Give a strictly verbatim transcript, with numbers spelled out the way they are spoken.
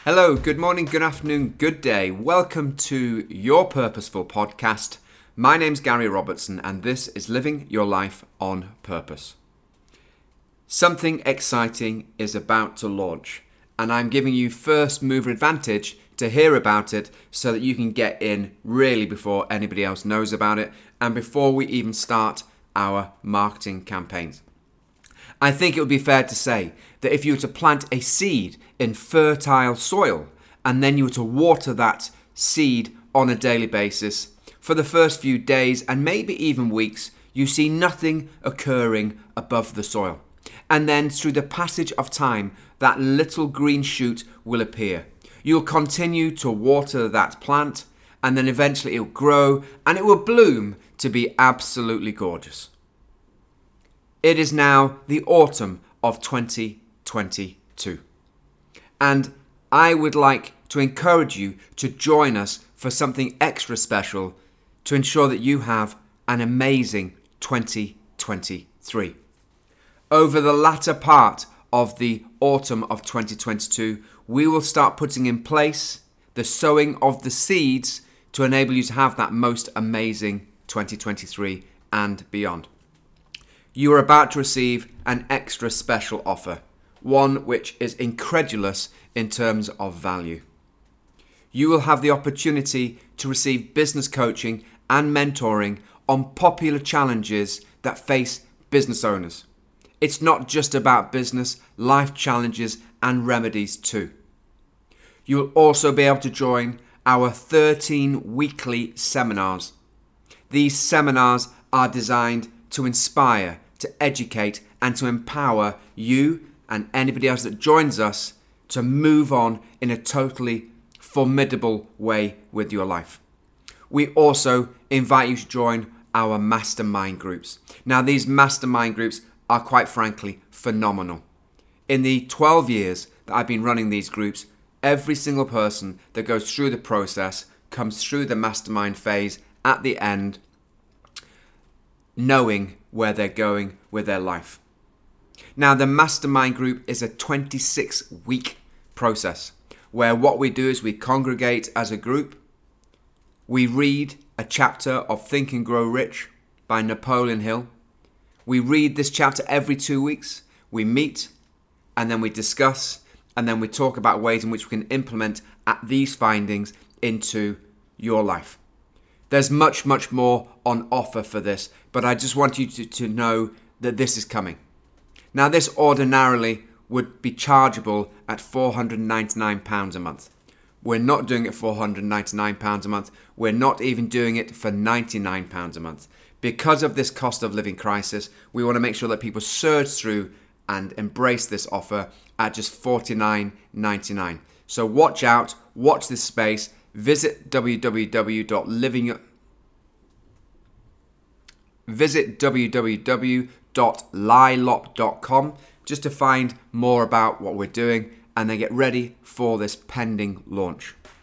Hello, good morning, good afternoon, good day. Welcome to Your Purposeful Podcast. My name's Gary Robertson and this is Living Your Life on Purpose. Something exciting is about to launch and I'm giving you first mover advantage to hear about it so that you can get in really before anybody else knows about it and before we even start our marketing campaigns. I think it would be fair to say that if you were to plant a seed in fertile soil and then you were to water that seed on a daily basis, for the first few days and maybe even weeks, you see nothing occurring above the soil. And then through the passage of time, that little green shoot will appear. You'll continue to water that plant and then eventually it will grow and it will bloom to be absolutely gorgeous. It is now the autumn of twenty twenty-two. And I would like to encourage you to join us for something extra special to ensure that you have an amazing twenty twenty-three. Over the latter part of the autumn of twenty twenty-two, we will start putting in place the sowing of the seeds to enable you to have that most amazing twenty twenty-three and beyond. You are about to receive an extra special offer, one which is incredulous in terms of value. You will have the opportunity to receive business coaching and mentoring on popular challenges that face business owners. It's not just about business, life challenges and remedies too. You will also be able to join our thirteen weekly seminars. These seminars are designed to inspire, to educate and to empower you and anybody else that joins us to move on in a totally formidable way with your life. We also invite you to join our mastermind groups. Now, these mastermind groups are quite frankly phenomenal. In the twelve years that I've been running these groups, every single person that goes through the process comes through the mastermind phase at the end knowing where they're going with their life. Now, the mastermind group is a twenty-six week process where what we do is we congregate as a group. We read a chapter of Think and Grow Rich by Napoleon Hill. We read this chapter every two weeks. We meet and then we discuss and then we talk about ways in which we can implement these findings into your life. There's much, much more on offer for this, but I just want you to, to know that this is coming. Now, this ordinarily would be chargeable at four hundred ninety-nine pounds a month. We're not doing it for four hundred ninety-nine pounds a month. We're not even doing it for ninety-nine pounds a month. Because of this cost of living crisis, we want to make sure that people surge through and embrace this offer at just forty-nine ninety-nine. So watch out, watch this space. Visit w w w dot living Visit w w w dot lylop dot com just to find more about what we're doing and then get ready for this pending launch.